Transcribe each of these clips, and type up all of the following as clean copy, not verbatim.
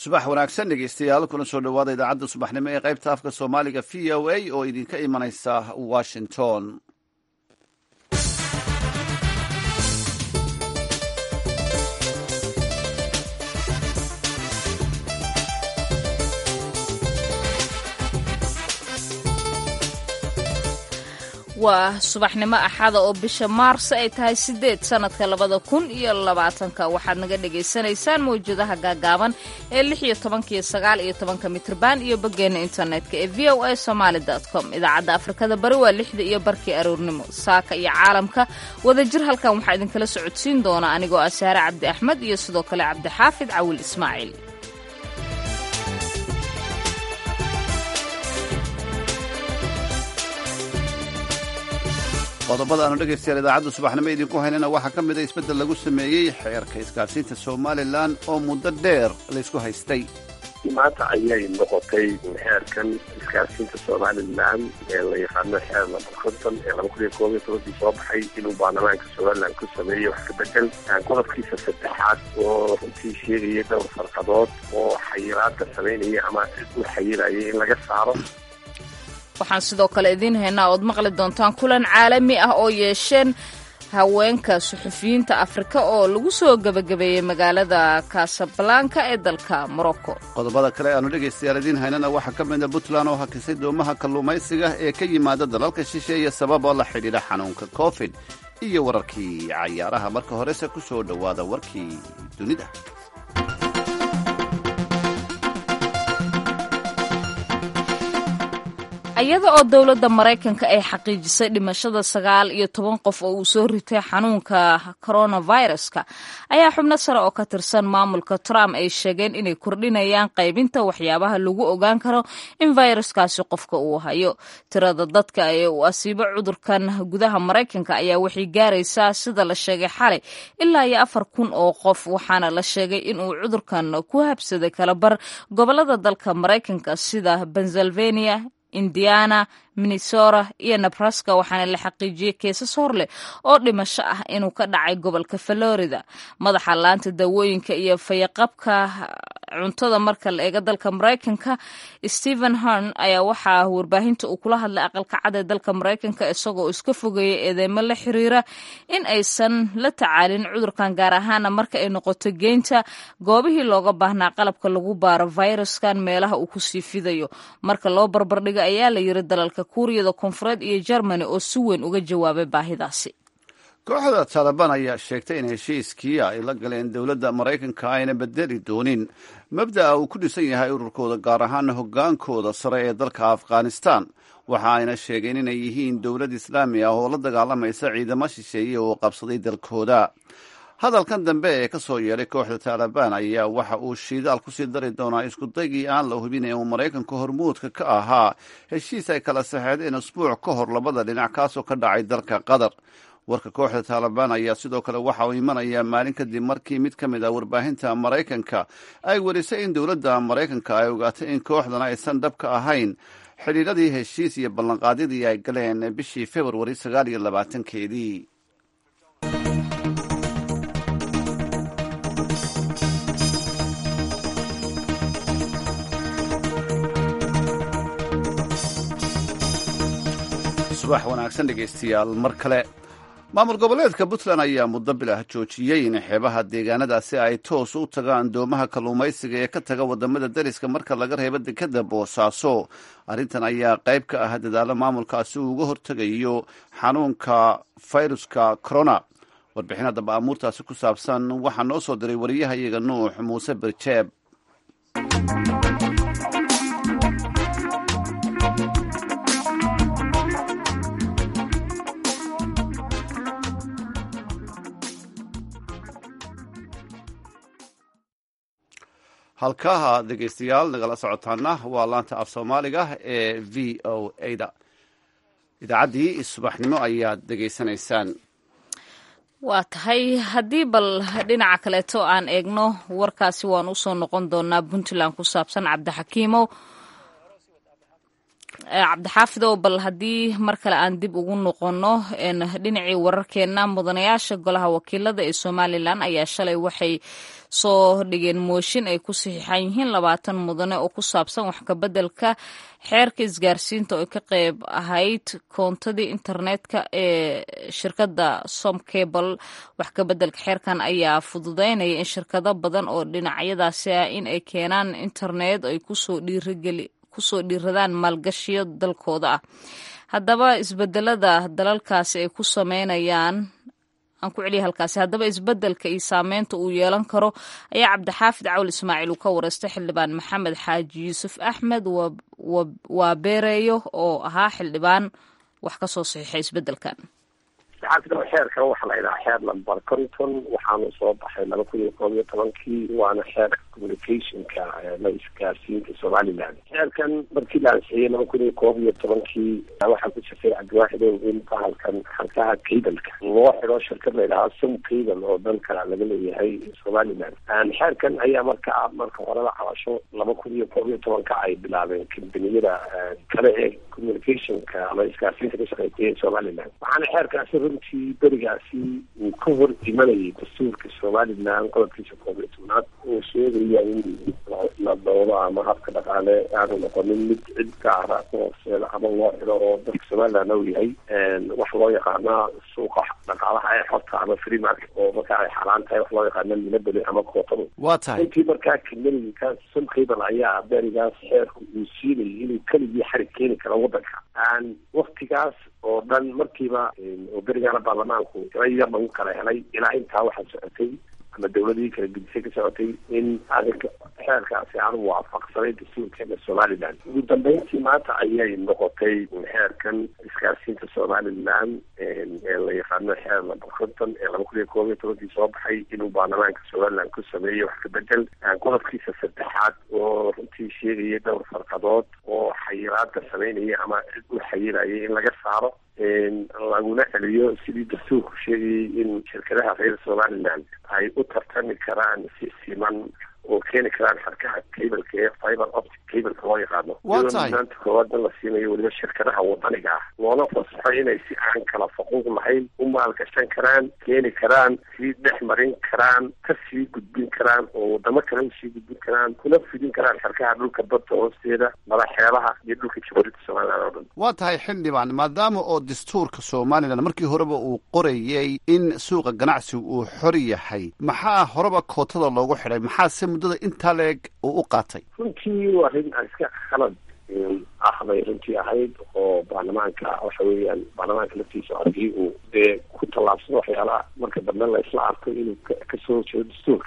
subax wanaagsan dhegeystayaal kuna soo dhowaada idaacadda subaxnimo ee qaybta afka soomaaliga v o a oo idinka imanaysa washington. waa subaxnimo axada oo bisha maarso ay tahay 8 sanadka 2020 waxaad naga dhagaysanaysaan mawjadaha gaagaaban ee 16 iyo 19 mitrban iyo boggeena internetka ee voasomali.com. idaacadda afrikada bari waa 6 iyo barkii aroornimo saaka iyo caalamka wadajir halkan waxaa idinkala socodsiin doona anigoo ah Saare Cabdi Axmed iyo sidoo kale Cabdi Xaafid Cawil Ismaaciil. qodobada aanu dhegaystayaal idaacadda subaxnimo idinku haynana waxaa ka mid a isbeddel lagu sameeyey xeerka isgaarsiinta somalilan oo muddo dheer laysku haystay. maanta ayay noqotay xeerkan isgaarsiinta somalilan ee la yaqaano xeer lambar 50 ee 2011 soo baxay inuu baarlamaanka somalilan ku sameeyo wax ka bedel qodobkiisa saddexaad oo runtii sheegaya dhowr farqadood oo xayiraadka samaynaya ama u xayirayay in laga saaro. waxaan sidoo kale idiin haynaa ood maqli doontaan kulan caalami ah oo yeesheen haweenka suxufiyiinta Afrika oo lagu soo gabagabeeyey magaalada Casablanca ee dalka Morocco. qodobada kale aanu dhegaystayaal idiin haynana waxaa ka mid ah Puntland oo hakisay doomaha kalluumaysiga ee ka yimaada dalalka shisheeye sabab oo la xidhiidha xanuunka COVID iyo wararkii cayaaraha. marka horese ku soo dhowaada warkii dunida. iyada oo dowladda Mareykanka ay xaqiijisay dhimashada 19 qof oo uu soo ritay xanuunka coronavirus-ka ayaa xubno sare oo ka tirsan maamulka Trump ay sheegeen inay kordhinayaan qaybinta waxyaabaha lagu ogaan karo in viruskaasi qofka uu hayo. tirada dadka ee uu asiibo cudurkan gudaha Mareykanka ayaa waxay gaaraysaa sida la sheegay xalay ilaa 4,000 oo qof, waxaana la sheegay in uu cudurkan ku habsaday kala bar gobolada dalka Mareykanka sida Pennsylvania, Indiana, Minnesota iyo Nebraska, waxaana la xaqiijiyey keesas hor leh oo dhimasho ah inuu ka dhacay gobolka Florida. madaxa laanta daawooyinka iyo fayaqabka cuntada marka la eego dalka Mareykanka Stephen Hahn ayaa waxaa warbaahinta uu kula hadlay aqalka cad ee dalka Mareykanka isagoo iska fogeeyay eedeymo la xiriira in aysan la tacaalin cudurkan, gaar ahaan marka ay noqoto geynta goobihii looga baahnaa qalabka lagu baaro viruskan meelaha uu ku sii fidayo. marka loo barbardhigo ayaa la yiri dalalka Kuuriyada Koonfureed iyo Germany oo si weyn uga jawaabay baahidaasi. kooxda Taliban ayaa sheegtay in heshiiskii ay la galeen dowladda Mareykanka ayna bedeli doonin mabda'a uu ku dhisan yahay ururkooda, gaar ahaan hoggaankooda sare ee dalka Afghanistan. waxa ayna sheegeen inay yihiin dowlad islaami ah oo la dagaalamaysa ciidamo shisheeye oo qabsaday dalkooda. hadalkan dambe ee ka soo yeedhay kooxda Taliban ayaa waxa uu shidaal ku sii dari doonaa iskudaygii aan la hubin ee uu Mareykanku hormuudka ka ahaa heshiis ay kala saxeedeen usbuuc ka hor labada dhinac kaasoo ka dhacay dalka Qatar. warka kooxda Taliban ayaa sidoo kale waxa uu imanayaa maalin kadib markii mid ka mid ah warbaahinta Mareykanka ay warisay in dowladda Mareykanka ay ogaatay in kooxdan aysan dhabka ahayn xidhiidhadii heshiis iyo ballanqaadyadii ay galeen bishii February 29-keedii. subax wanaagsan dhegaystayaal mar kale. maamul goboleedka Puntland ayaa muddo bilah joojiyey in xeebaha deegaanadaasi ay toos u tagaan doomaha kalluumaysiga ee ka taga wadamada dariska marka laga reebo dekada Boosaaso. arrintan ayaa qayb ka ah dadaalo maamulkaasi uu uga hortegayo xanuunka fayruska corona. warbixin haddaba amuurtaasi ku saabsan waxaa noo soo diray wariyahayaga Nuux Muuse Birjeeb. halkaha dhegaystayaal nagala socotaana waa laanta af soomaaliga ee v o a-da. idaacaddii subaxnimo ayaad dhegaysanaysaan. waa tahay haddii bal dhinaca kaleeto aan eegno warkaasi waan usoo noqon doonaa Puntland ku saabsan. Cabdixakiimow, cabdixaafid oo bal haddii mar kale aan dib ugu noqono dhinacii wararkeena mudanayaasha golaha wakiilada ee somalilan ayaa shalay waxay soo dhigeen mooshin ay ku saxiixan yihiin 20 mudane oo ku saabsan wax ka bedelka xeerka isgaarsiinta oo ka qayb ahayd koontadii internetka ee shirkadda Somcable. wax ka bedelka xeerkan ayaa fududeynaya in shirkado badan oo dhinacyadaasi ah in ay keenaan internet ay kusoo dhiiradaan maalgashiyo dalkooda ah. haddaba isbedelada dalalkaasi ay ku sameynayaan aan ku celiya halkaasi haddaba isbedelka iyo saameynta uu yeelan karo ayaa cabdixaafid cawl ismaaciil uu ka wareystay xildhibaan maxamed xaaji yuusuf axmed waa beereeyo oo ahaa xildhibaan wax ka soo saxiixay isbedelkan. xeerkan waxaa la yidhaha xeer lambar 50 waxaanu soo baxay 2011 waana xeerka communicationka la isgaarsiinta somaliland. xeerkan markii la ansixiyey 2011 waxaa ku jirtay cabdiwaaxid in bahalkan xarkaha cableka loo xidho shirkad la yidhaha Somcable oo dalka laga leeyahay somaliland. xeerkan ayaa marka horeba cabasho 2011 ay bilaabeen kambaniyada kale ee communicationka la isgaarsiinta ka shaqeeya somaliland. waxaana xeerkaasi runtii berigaasi uu ka hor imanayay dastuurka somaliland qodobkiisa 11 oo sheegaya in la dowlo ama habka dhaqaale aanu noqonin mid cid gaara hooseeda ama loo xidho oo dalka somaliland uu yahay wax loo yaqaana suuqa dhaqaalaha ee xorta ama free market oo marka ay xaraan tahay wax loo yaqaana minabeli ama kootado. waa tahay intii markaa kambaniyinka Somcable ayaa berigaas xeerku uu siinayay inuu keligii xarig keeni karo wadanka waqtigaas oo dhan markiiba oo berigaana baarlamaanku rayar lagu kala helay ilaa intaa waxaa socotay ama dawladii kala gudisay ka socotay in arrinka xeerkaasi aanu waafaqsanay dastuurkeena somaliland. ugu dambeyntii maanta ayay noqotay xeerkan isgaarsiinta somaliland ee la yaqaano xeer lambar 50 ee 2011 soo baxay inuu baarlamaanka somaliland ku sameeyo wax ka bedel qodobkiisa 3 oo runtii sheegaya dhowr farqadood oo xayiraadka sameynaya ama cid u xayiraya in laga saaro laguna celiyo sidii dastuurku sheegayay in shirkadaha reer somaliland ay u tartami karaan si siman oo keeni karaan xarkaha cableka ee fiber optic cableka loo yaqaano. maanta koowaad la siinayo weliba shirkadaha wadaniga ah loona fasaxo inay si aan kala faquuq lahayn u maalgashan karaan, keeni karaan, sii dhex marin karaan, ka sii gudbin karaan oo wadamo kale usii gudbin karaan, kuna fidin karaan xarkaha dhulka badda hoosteeda, madaxeebaha iyo dhulka jamhuuriyadda somaliland oo dhan. waa tahay xildhibaan, maadaama oo dastuurka somaliland markii horeba uu qorayay in suuqa ganacsigu uu xor yahay, maxaa horeba kootada loogu xidhay? maxaase muddada intaa leeg uu u qaatay? runtii waa arrin iska khalad bay runtii ahayd oo baarlamaanka waxa weeyaan baarlamaanka laftiisa haddii uu dee ku tallaabsado waxyaalaha marka dambe la isla arko inuu kasoo jeedo dastuurka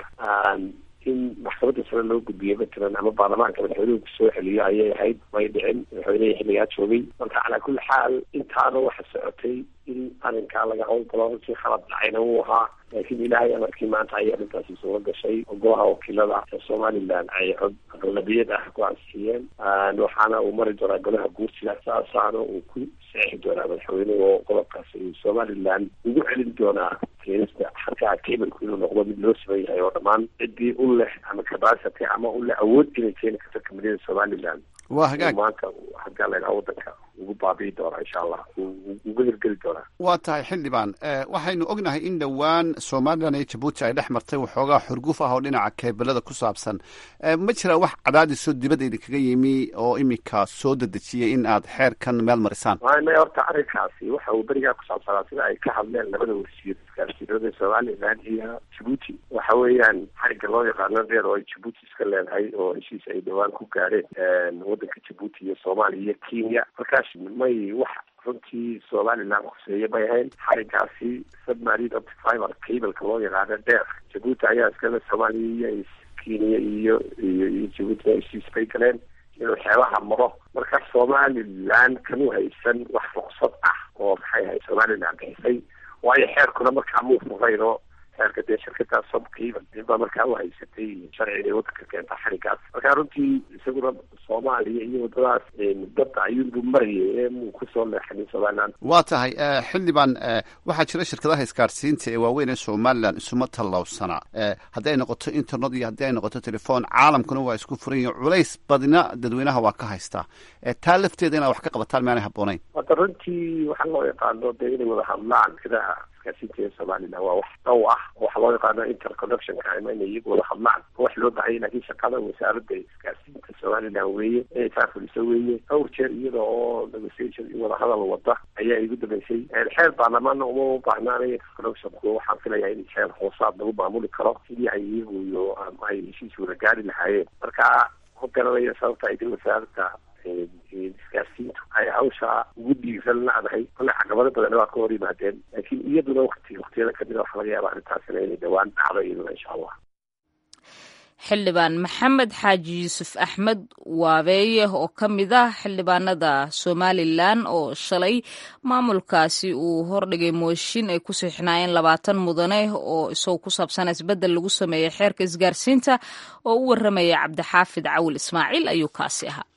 in maxkamadda sare loo gudbiyo matalan ama baarlamaanka madaxweynuhu kusoo celiyo ayay ahayd. way dhicin, madaxweynehi xilligaa joogay. marka calaa kulli xaal intaana waxa socotay in arrinkaa laga howlgalo runtii khalad dhacayna uu ahaa, laakiin ilaahay amarkii maanta ayay arrintaasi suura gashay oo golaha wakiilada ee somaliland ay cod aqlabiyad ah ku ansixiyeen. waxaana uu mari doonaa golaha guursiga, saasaana uu ku saxiixi doonaa madaxweynuhu oo qodobkaasi somaliland ugu celin doonaa keenista xarkaha cableka inuu noqdo mid loo siman yahay oo dhammaan ciddii u leh ama capacity ama u leh awood inay keeni karto kambaniyada somaliland. waa hagaag maanta haddii la yidhaha wadanka ugu baabi'i doonaa insha allah, uga hirgeli doonaa. waa tahay xildhibaan, waxaynu ognahay in dhowaan somaliland iyo jabuuti ay dhex martay waxoogaa xurguf ah oo dhinaca keebelada ku saabsan. ma jiraan wax cadaadisoo dibadda idinkaga yimi oo iminka soo dedejiyay in aad xeerkan meel marisaan? may horta arrinkaasi waxa uu berigaa ku saabsanaa sida ay ka hadleen labada wasiir isgaarsiinada somaliland iyo jabuuti. waxa weeyaan xarigga loo yaqaano dheer oo ay jabuuti iska leedahay oo heshiis ay dhowaan ku gaareen wadanka jabuuti iyo soomaaliya iyo kenya. markaas may wax runtii somaliland khuseeye bay ahayn. xariggaasi submarine optic fiber cableka loo yaqaano dheer jabuuti ayaa iskale, soomaaliya iyo kenya iyo jabuuti heshiis bay galeen inuu xeebaha maro. marka somaliland kanu haysan wax ruqsad ah oo maxay ahayd somaliland bixisay, waayo xeerkuna markaa muu furayn oo xeerka dee shirkadaas sabkiiba ninbaa markaa u haysatay sharciga waddanka keenta xarigaas marka runtii isaguna soomaaliya iyo waddadaas badda ayuunbu marayay ee muu kusoo leexanin somaliland. waa tahay xildhibaan waxaa jira shirkadaha isgaarsiinta ee waaweyn ee somalilan isuma tallawsana haddii ay noqoto internet iyo haddii ay noqoto telefoon caalamkuna waa isku furan yihin culays badina dadweynaha waa ka haystaa taa lafteeda inaad wax ka qabataan maanay habboonayn. hadda runtii waxaa loo yaqaano dee inay wada hadlaan shirkadaha isgaarsiinta ee somaliland waa wax dhow ah waxaa loo yaqaano interconnectionka ama inay iyagu wada hadlaan wax loo bahayay laakiin shaqada wasaaradda isgaarsiinta somaliland weeye inay taa fuliso weeye dhowr jeer iyada oo negotiation iyo wadahadal wada ayaa igu dambeysay xeer baarlamaanna uma baahnaanay interconnectionku waxaan filayaa in xeer hoosaad lagu maamuli karo sidii ay iyagu iyo ay heshiis wada gaari lahaayeen marka ku garanaya sababta ay dee wasaaradda isgaarsiintu ay hawsha ugu dhiiran ladahay kole caqabado badan waa ka hor yimaadeen laakiin iyaduna waktiyada kamida waxaa laga yaaba arrintaasina inay dhawaan dhacdo iyaduna insha allah. xildhibaan maxamed xaaji yuusuf axmed waabeeye oo ka mid ah xildhibaanada somalilan oo shalay maamulkaasi uu hordhigay mooshin ay ku siixnaayeen 20 mudane oo isagoo ku saabsan isbeddel lagu sameeyey xeerka isgaarsiinta oo u warramaya cabdixaafid cawil ismaaciil ayuu kaasi ahaa.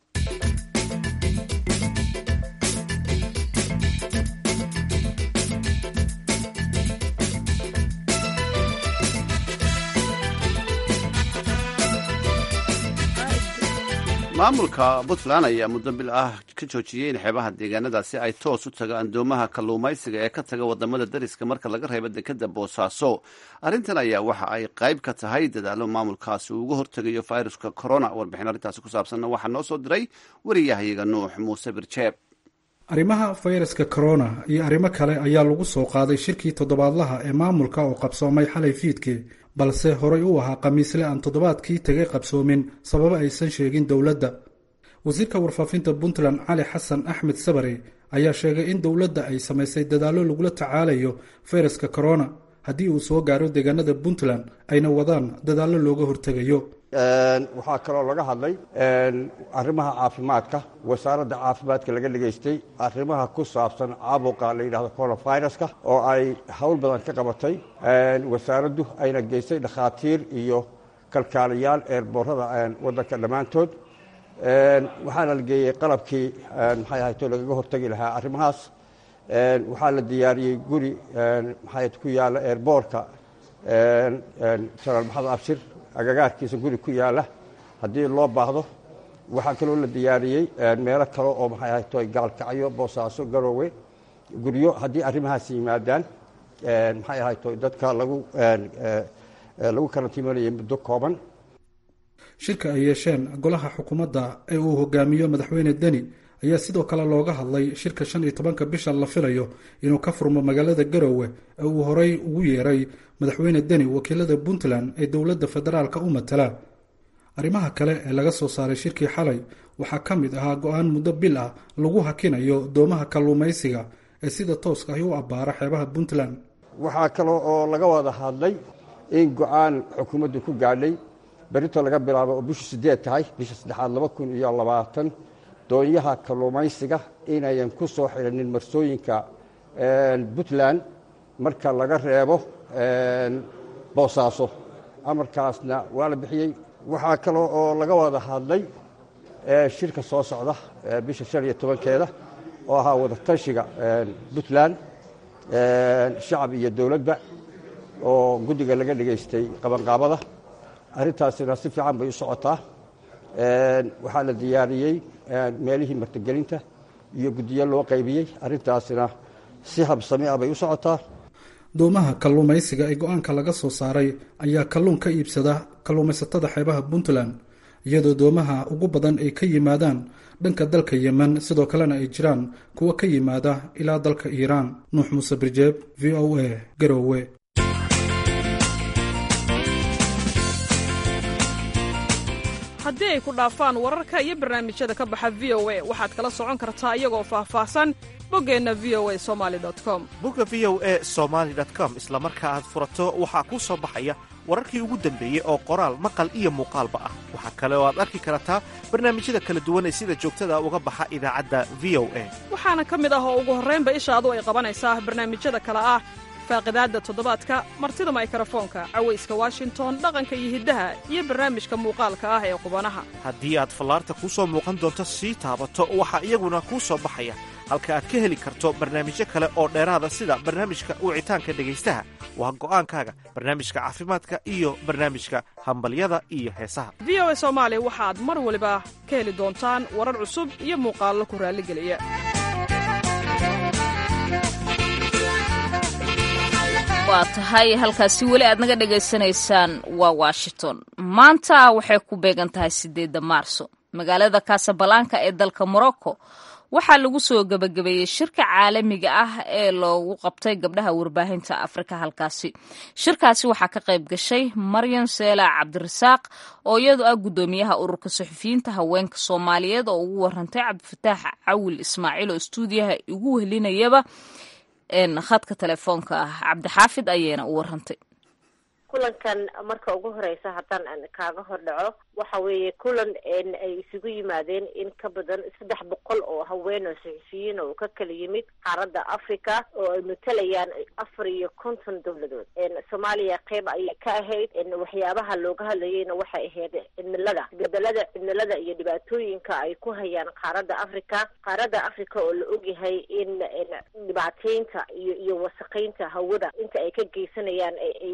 maamulka puntland ayaa muddo bil ah ka joojiyey in xeebaha deegaanadaasi ay toos u tagaan doomaha kalluumaysiga ee ka taga wadamada dariska marka laga reebo dekeda boosaaso. arrintan ayaa waxa ay qayb ka tahay dadaalo maamulkaasi uu uga hortegayo fayruska corona. warbixin arrintaasi ku saabsanna waxaa noo soo diray wariyahayaga nuux muuse birjeeb. arrimaha fayraska corona iyo arrimo kale ayaa lagu soo qaaday shirkii toddobaadlaha ee maamulka oo qabsoomay xalay fiidkii balse horay u ahaa khamiisle aan toddobaadkii tagay qabsoomin sababo aysan sheegin dowladda. wasiirka warfaafinta puntland cali xasan axmed sabare ayaa sheegay in dowladda ay samaysay dadaallo lagula tacaalayo fayraska corona haddii uu soo gaaro deegaanada puntland ayna wadaan dadaallo looga hortegayo. waxaa kaloo laga hadlay arrimaha caafimaadka wasaaradda caafimaadka laga dhegaystay arrimaha ku saabsan caabuqa la yidhahdo coronaviruska oo ay howl badan ka qabatay wasaaraddu ayna geystay dhakhaatiir iyo kalkaaliyaal eerboorada waddanka dhammaantood waxaana la geeyey qalabkii maxay ahayto lagaga hortegi lahaa arrimahaas waxaa la diyaariyey guri maxay ku yaalla eerboorka sanaal maxamed abshir agagaarkiisa guri ku yaalla haddii loo baahdo waxaa kaloo la diyaariyey meelo kale oo maxay ahayto gaalkacyo boosaaso garoowe guryo haddii arrimahaas yimaadaan maxay ahayto dadka lagu karantiimanayay muddo kooban. shirka ay yeesheen golaha xukuumadda ee uu hogaamiyo madaxweyne deni ayaa sidoo kale looga hadlay shirka 15 bishan la filayo inuu ka furmo magaalada garoowe ee uu horay ugu yeeray madaxweyne deni wakiilada puntland ee dowladda federaalka u matala. arrimaha kale ee laga soo saaray shirkii xalay waxaa ka mid ahaa go-aan muddo bil ah lagu hakinayo doomaha kalluumaysiga ee sida tooska ahi u abbaara xeebaha puntland. waxaa kaloo oo laga wada hadlay in go-aan xukuumaddu ku gaadhay berito laga bilaabo oo bishu 8 tahay bisha 3 2020 doonyaha kalluumaysiga inayan ku soo xidhanin marsooyinka puntland marka laga reebo boosaaso. amarkaasna waa la bixiyey. waxaa kaloo oo laga wada hadlay shirka soo socda bisha 15keeda oo ahaa wadatashiga puntland shacab iyo dowladba oo guddiga laga dhegaystay qabanqaabada. arrintaasina si fiican bay u socotaa. waxaa la diyaariyey meelihii martigelinta iyo guddiyo loo qaybiyey. arrintaasina si habsami ah bay u socotaa. doomaha kalluumaysiga ee go-aanka laga soo saaray ayaa kalluun ka iibsada kalluumaysatada xeebaha puntland iyadoo doomaha ugu badan ay ka yimaadaan dhanka dalka yemen sidoo kalena ay jiraan kuwa ka yimaada ilaa dalka iiraan. nuux muuse birjeeb v o a garoowe. haddii ay ku dhaafaan wararka iyo barnaamijyada ka baxa v o a waxaad kala socon kartaa iyagoo faahfaahsan boggeenna v o a somaali.com. bogga v o a somaali.com isla marka aad furato waxaa kuu soo baxaya wararkii ugu dambeeyey oo qoraal maqal iyo muuqaalba ah. waxaa kale oo aad arki kartaa barnaamijyada kala duwan ee sida joogtada uga baxa idaacadda v o a waxaana ka mid ah oo ugu horraynba ishaadu ay qabanaysaa barnaamijyada kale ah faaqidaadda toddobaadka martida maykarafoonka cawayska washington dhaqanka iyo hiddaha iyo barnaamijka muuqaalka ah ee qubanaha haddii aad fallaarta kuu soo muuqan doonto sii taabato waxaa iyaguna kuu soo baxaya halka aad ka heli karto barnaamijyo kale oo dheeraada sida barnaamijka wicitaanka dhegaystaha waa go'aankaaga barnaamijka caafimaadka iyo barnaamijka hambalyada iyo heesaha v o a soomaali waxaad mar waliba ka heli doontaan warar cusub iyo muuqaallo ku raalligeliya waa tahay halkaasi weli aad naga dhegaysanaysaan waa washington maanta waxay ku beegan tahay 8 maarso magaalada Casablanca ee dalka Morocco waxaa lagu soo gabagabeeyey shirka caalamiga ah ee loogu qabtay gabdhaha warbaahinta Afrika halkaasi shirkaasi waxaa ka qayb gashay Maryam Seela Cabdirasaaq oo iyadu ah gudoomiyaha ururka suxufiyiinta haweenka Soomaaliyeed oo ugu warantay Cabdifataax Cawil Ismaaciil oo stuudiyaha ugu helinayaba khadka telefoonka ah Cabdixaafid ayayna u warantay kulankan marka ugu horeysa haddaan aan kaaga hordhaco waxa weeye kulan ay isugu yimaadeen in ka badan 300 oo haween oo suxufiyiin oo ka kala yimid qaaradda Afrika oo ay matalayaan 54 dawladood Soomaaliya qayb ay ka ahayd waxyaabaha looga hadlayayna waxay ahayd cimilada iyo dhibaatooyinka ay ku hayaan qaaradda Afrika oo la ogyahay in dhibaataynta iyo wasaqeynta hawada inta ay ka geysanayaan ay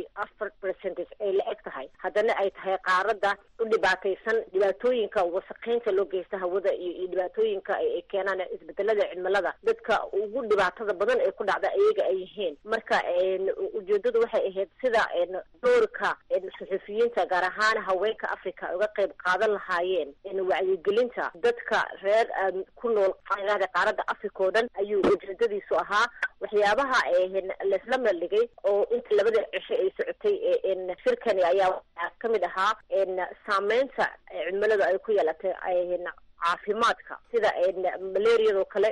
4% ay la eg tahay haddana ay tahay qaaradda u dhibaataysan dhibaatooyinka wasaqeynta loo geysta hawada iyo dhibaatooyinka ay keenaan isbedelada cimilada dadka ugu dhibaatada badan ee ku dhacda ayaga ay yihiin marka ujeedadu waxay ahayd sida doorka suxufiyiinta gaar ahaan haweenka Afrika uga qayb qaadan lahaayeen wacyigelinta dadka reer ku nool qaaradda Afrika oo dhan ayuu ujeedadiisu ahaa waxyaabaha la isla meeldhigay oo inta labada cisho ay socotay shirkani ayaa ka mid ahaa saameynta cimilada ay ku yeelatay caafimaadka sida malaria kale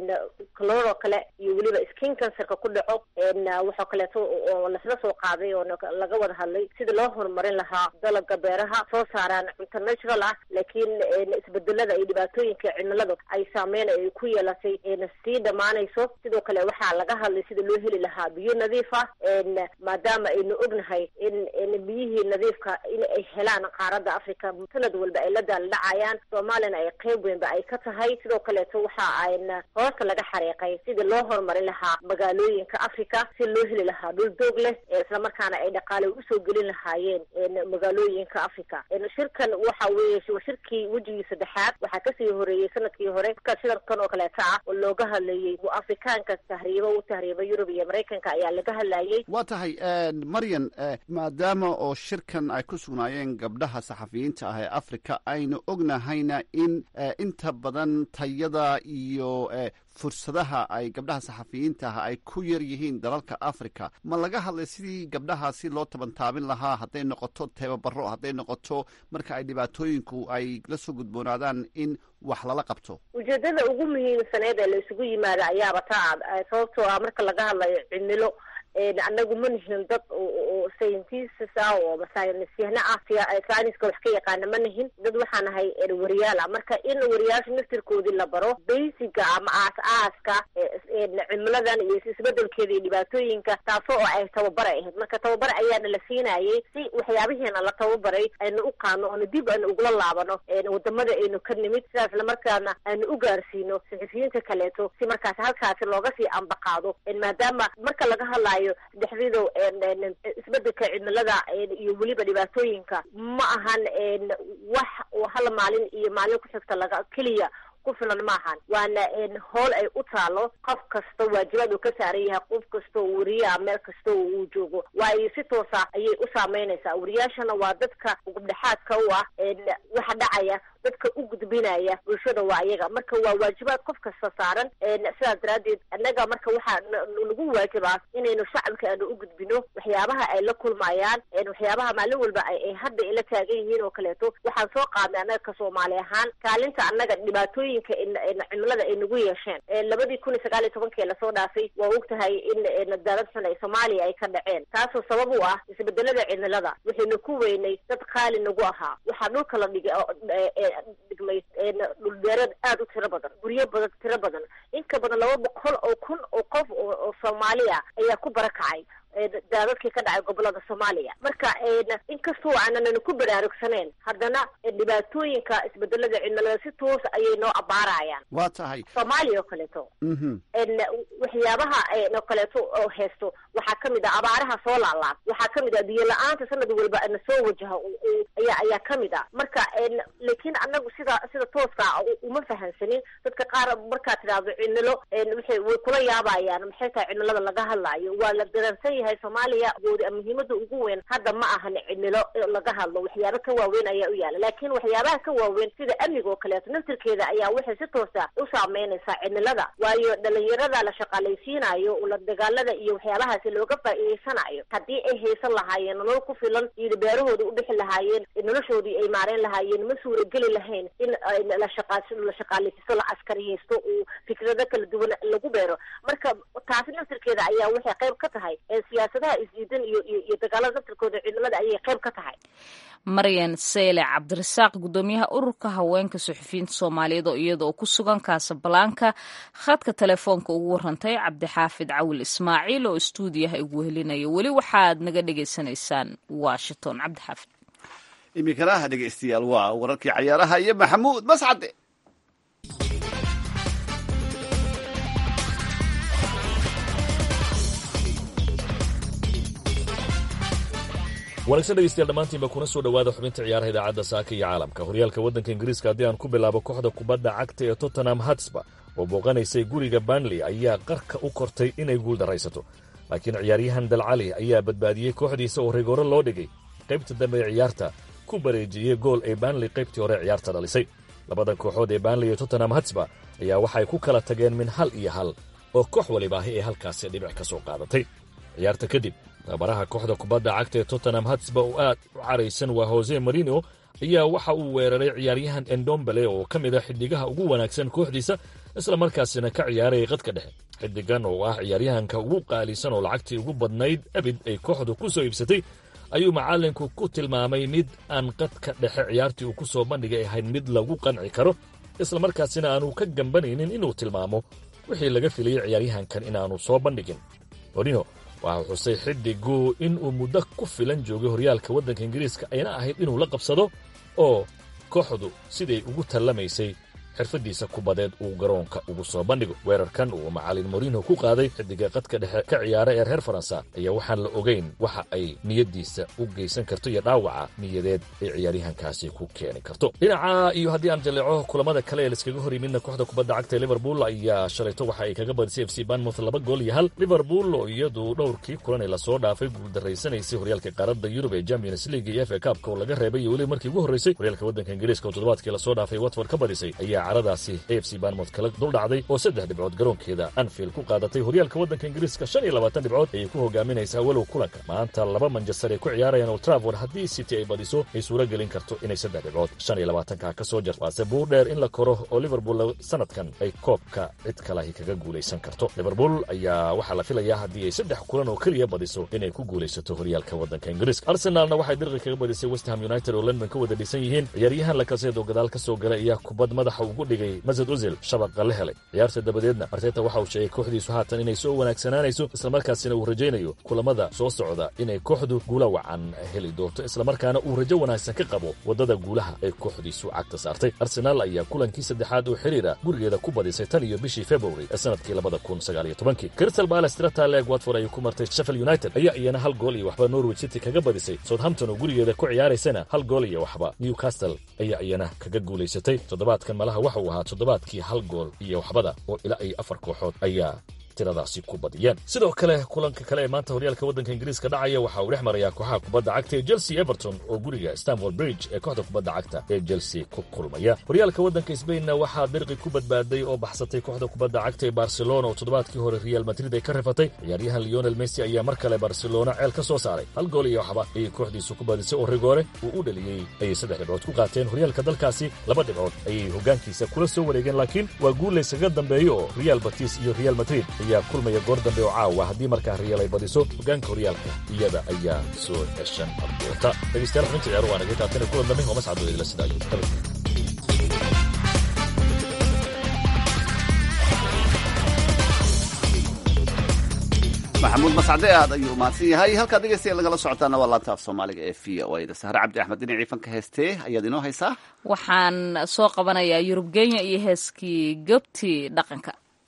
cholera kale iyo waliba skin cancer-ka ku dhaco waxa kale oo la soo qaaday oo laga wada hadlay sida loo horumarin lahaa dalagga beeraha soo saaraan cunto natural ah laakiin isbedelada iyo dhibaatooyinka cimilada ay saameyn ay ku yeelatay sii dhamaanayso sidoo kale waxaa laga hadlay sida loo heli lahaa biyo nadiif ah maadaama aynu ognahay in biyihii nadiifka in ay helaan qaaradda Afrika sanad walba ay la daalacayaan Soomaalina ay qayb weyn ba ay ka tahay sidoo kale waxa ayna hoosta laga xariiqay sida loo horumarin lahaa magaalooyinka Afrika si loo heli lahaa dhul doog leh isla markaana ay dhaqaale u soo gelin lahaayeen magaalooyinka Afrika shirkan waxa weeye shirkii wajigii saddexaad waxa ka sii horeeyay sanadkii hore ka shirkan oo kale ah oo looga hadlayay Afrikaanka tahriiba Yurub iyo Mareykanka ayaa laga hadlayay waa tahay Maryam maadaama oo shirkan ay ku sugnaayeen gabdhaha saxafiyiinta ah ee Afrika aynu ognahayna in inta badan tayada iyo fursadaha ay gabdhaha saxafiyiinta ah ay ku yar yihiin dalalka Afrika ma laga hadlay sidii gabdhahaasi loo tabantaabin lahaa hadday noqoto tababaro hadday noqoto marka ay dhibaatooyinku ay la soo gudboonaadaan in wax lala qabto ujeedada ugu muhiimsaneed ee la isugu yimaada ayaaba taa sababtoo ah marka laga hadlayo cimilo anagu ma nihin dad oo scientists ah oo saynisyahna ah sayniska wax ka yaqaana ma nihin dad waxaan ahay wariyaal ah marka in wariyaasha naftirkoodii la baro basiga ama aas-aaska cimiladan iyo isbedelkeeda iyo dhibaatooyinka taasoo ay tababar ahayd marka tababar ayaana la siinayay si waxyaabihiina la tababaray aynu u qaano oona dib aynu ugula laabano wadamada aynu ka nimid sidaas lamarkaana aynu u gaarsiino saxufiyiinta kaleeto si markaas halkaasi looga sii ambaqaado maadaama marka laga hadlayo dhexdiido isbedelka cimilada iyo weliba dhibaatooyinka ma ahan wax oo hal maalin iyo maalin ku xigta laga keliya ku filan maahan waana hool ay u taalo qof kasta waajibaad uu ka saaran yahay qof kasta oo wariyaa meel kasta oo uu joogo waayo si toosa ayay u saameynaysaa wariyaashana waa dadka gabdhaxaadka u ah waxa dhacaya dadka u gudbinaya bulshada waa iyaga marka waa waajibaad qof kasta saaran sidaas daraaddeed annaga marka waxaa nagu waajibaa inaynu shacabka aanu u gudbino waxyaabaha ay la kulmayaan waxyaabaha maalin walba ay hadda ila taagan yihiin oo kaleeto waxaan soo qaadnay annaga ka Soomaali ahaan kaalinta annaga dhibaatooyinka cimilada ay nagu yeesheen 2019 lasoo dhaafay waa ogtahay in dalad xun ay Soomaaliya ay ka dhaceen taasoo sabab u ah isbedelada cimilada waxaynu ku weynay dad qaali nagu ahaa waxaa dhulka la dhigay dhigmay dhulbeereed aad u tiro badan, guryo badan tiro badan, in ka badan 200,000 oo qof oo Soomaali ah ayaa ku barakacay daadadkii ka dhacay gobolada Soomaaliya. Marka inkastoo aanan ku baraarugsaneen, haddana dhibaatooyinka isbedelada cimilada si toos ayay noo abaarayaan. waa tahay Soomaaliya oo kaleeto waxyaabaha oo kaleeto oo haysto waxaa ka mid ah abaaraha soo laalaad, waxaa ka mid ah biyo la-aanta sanad walba na soo wajaha ayaa ka mid ah. Marka laakiin anagu sida tooska uma fahansanin. Dadka qaar markaa tidhaahdo cimilo way kula yaabayaan, maxay tahay cimilada laga hadlaayo. Waa la garansan yahay Soomaaliya muhiimada ugu weyn hadda ma ahan cimilo laga hadlo, waxyaabo ka waaweyn ayaa u yaala. Laakiin waxyaabaha ka waaweyn sida amniga oo kaleeto naftirkeeda ayaa waxay si toosa u saameynaysaa cimilada, waayo dhalinyarada la shaqaalaysiinayo la dagaalada iyo waxyaabahaasi looga faa'iideysanayo. Haddii ay haysan lahaayeen nolol ku filan iyo beerahooda u bixi lahaayeen, noloshoodii ay maareen lahaayeen, ma suurageli lahayn in la shaqaalaysiiso, la askariyeysto oo fikrado kala duwan lagu beero. Marka taasi naftirkeeda ayaa waxay qayb ka tahay siyaasadaha isdiidan iyo dagaalada naftirkooda cimilada ayay qayb ka tahay. Maryan Seyle Cabdirasaaq, gudoomiyaha ururka haweenka suxufiyiinta Soomaaliyeed oo iyada oo ku sugan Casablanca khadka telefoonka ugu warantay Cabdixaafid Cawil Ismaaciil oo stuudiyaha ugu helinaya. weli waxaad naga dhegaysanaysaan Washington. Cabdixaafid, iminkana dhegeystayaal waa wararkii cayaaraha iyo Maxamuud Mascade. wanaagsan dhegeystayaal dhammaantiinba kuna soo dhowaada xubinta ciyaaraha idaacadda saaka iyo caalamka. horyaalka waddanka ingiriiska haddii aan ku bilaabo, kooxda kubadda cagta ee Tottenham Hotspur oo booqanaysay guriga Burnley ayaa qarka u kortay inay guul daraysato, laakiin ciyaaryahan Dalcali ayaa badbaadiyey kooxdiisa oo rigoore loo dhigay qaybta dambe ee ciyaarta ku bareejiyey gool ay Burnley qaybtii hore ciyaarta dhalisay. labada kooxood ee Burnley iyo Tottenham Hotspur ayaa waxay ku kala tageen min 1-1 oo koox waliba ay halkaasi dhibic ka soo qaadatay. ciyaarta kadib tababaraha kooxda kubadda cagta ee Tottenham Hotspur oo aad u caraysan waa Jose Mourinho ayaa waxa uu weeraray ciyaaryahan Ndombele oo ka mid ah xidigaha ugu wanaagsan kooxdiisa, isla markaasina ka ciyaarayay qadka dhexe. xidigan oo ah ciyaaryahanka ugu qaalisan oo lacagtii ugu badnayd abid ay kooxdu ku soo iibsatay ayuu macallinku ku tilmaamay mid aan qadka dhexe ciyaartii uu ku soo bandhigay ahayn mid lagu qanci karo, isla markaasina aanu ka gambanaynin inuu tilmaamo wixii laga filayay ciyaaryahankan inaanu soo bandhigin. Mourinho waxaa xusay xidigu inuu muddo ku filan joogay horyaalka waddanka ingiriiska ayna ahayd inuu la qabsado oo kooxdu siday ugu tallamaysay xirfadiisa kubadeed uu garoonka ugu soo bandhigo. weerarkan uu macallin Mourinho ku qaaday xidiga qadka dhexe ka ciyaara ee reer Faransa ayaa waxaan la ogeyn waxa ay niyadiisa u geysan karto iyo dhaawaca niyadeed ee ciyaaryahankaasi ku keeni karto. dhinaca iyo haddii aan jaleeco kulamada kale ee liskaga hor yimidna kooxda kubadda cagta ee Liverpool ayaa shalayto waxa ay kaga badisay FC Bournemouth 2-1. Liverpool oo iyadu dhowrkii kulan ee lasoo dhaafay guul daraysanaysay horyaalka qaaradda Yurub ee Champions League iyo FA Cup oo laga reebay weli markii ugu horeysay horyaalka waddanka Ingiriiska oo toddobaadkii lasoo dhaafay Watford ka badisay ayaa caradaasi AFC Bournemouth kala dul dhacday oo 3 dhibcood garoonkeeda Anfield ku qaadatay. horyaalka waddanka Ingiriiska 25 dhibcood ayay ku hogaaminaysaa walow kulanka maanta laba Manchester ay ku ciyaarayaan Old Trafford haddii City ay badiso ay suura gelin karto inay 3 dhibcood 25 ka soo jarto. waase buur dheer in la koro oo Liverpool sanadkan ay koobka cid kale kaga guulaysan karto. Liverpool ayaa waxaa la filayaa haddii ay 3 kulan oo kaliya badiso inay ku guulaysato horyaalka waddanka Ingiriiska. Arsenalna waxay dirqi kaga badisay West Ham United oo London ka wada dhisan yihiin. ciyaaryahan la kaseedo gadaal ka soo galay ayaa kubad madaxa ugu dhigay Mesut Ozil shabaqa la helay. ciyaarta dabadeedna Arteta waxa uu sheegay kooxdiisu haatan inay soo wanaagsanaanayso, isla markaasina uu rajaynayo kulamada soo socda inay kooxdu guula wacan heli doonto, isla markaana uu rajo wanaagsan ka qabo wadada guulaha ay kooxdiisu cagta saartay. Arsenal ayaa kulankii saddexaad oo xiriira gurigeeda ku badisay tan iyo bishii February ee sanadkii 2019. Crystal Palace League Watford ay ku martay. Sheffield United ayaa iyana 1 gool iyo waxba Norwich City kaga badisay. Southampton oo gurigeeda ku ciyaaraysana 1 gool iyo waxba Newcastle ayaa iyana kaga guulaysatay. toddobaadkan malaha waxa uu ahaa toddobaadkii 1 gool iyo waxbada oo ilaa ay 4 kooxood ayaa tiradaasi ku badiyeen. sidoo kale kulanka kale ee maanta horyaalka waddanka Ingiriiska dhacaya waxa uu dhex marayaa kooxaha kubadda cagta ee Chelsea Everton oo guriga Stamford Bridge ee kooxda kubadda cagta ee Chelsea ku kulmaya. horyaalka waddanka Spainna waxaa dirqi ku badbaaday oo baxsatay kooxda kubadda cagta ee Barcelona oo toddobaadkii hore Real Madrid ay ka rifatay. ciyaaryahan Lionel Messi ayaa mar kale Barcelona ceel ka soo saaray 1 gool iyo waxba ay kooxdiisu ku badisay oo rigoore uu u dhaliyay ay 3 dhibcood ku qaateen. horyaalka dalkaasi 2 dhibcood ayay hoggaankiisa kula soo wareegeen, laakiin waa guul laysaga dambeeyo oo Real Betis iyo Real Madrid ayaa kulmaya goor dambe oo caawa haddii markaa Real ay badiso hoggaanka horyaalka iyada ayaa soo ceshan doonta. dhegeystayaal xubinta ciyaaruhu waa naga taatana kulan dambe oo mascad oo idila sidaayo. maxamuud mascade aad ayuu umahadsan yahay. halkaad dhegeystayaal nagala socotaana waa laanta af soomaaliga ee v o a da. sahre cabdi axmed dhinacii fanka heestee ayaad inoo haysaa. waxaan soo qabanayaa yurub kenya iyo heeskii gobtii dhaqanka.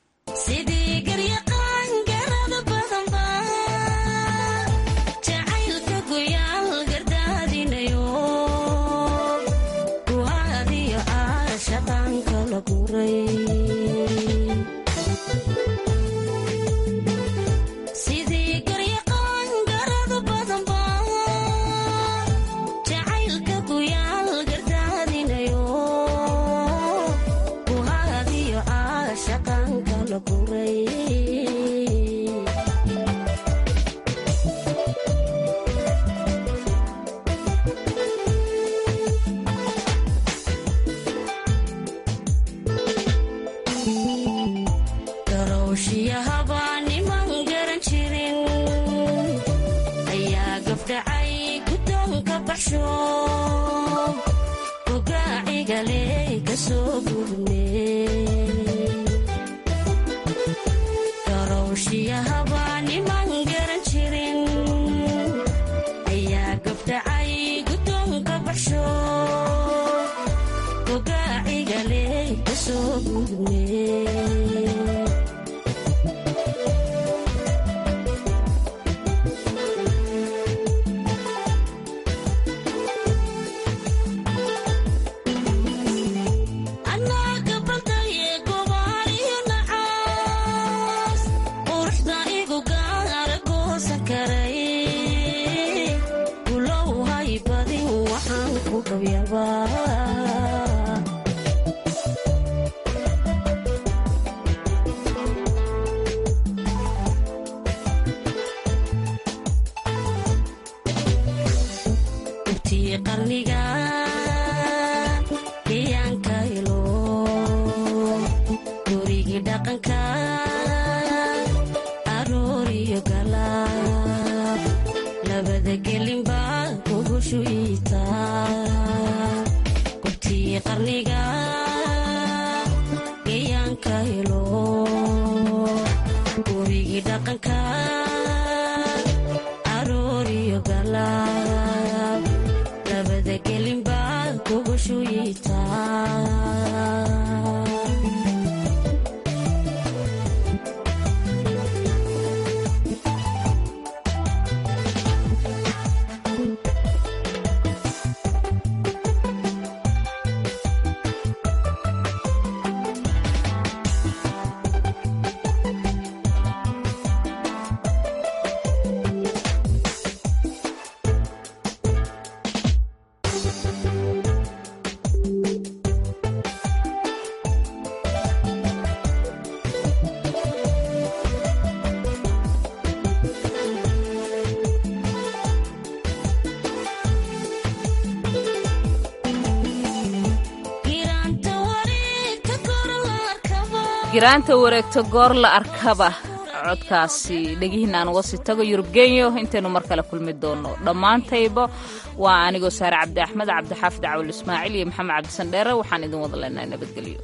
giraanta wareegto goor la arkaba codkaasi dhegihiina aan uga sii tago yurub genyo intaynu mar kale kulmi doono dhammaantayba waa anigoo saare cabdi axmed cabdixaafid cawil ismaaciil iyo maxamed cabdisandheere waxaan idin wada leenahay nabadgelyo.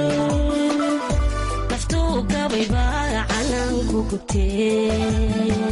Gubtee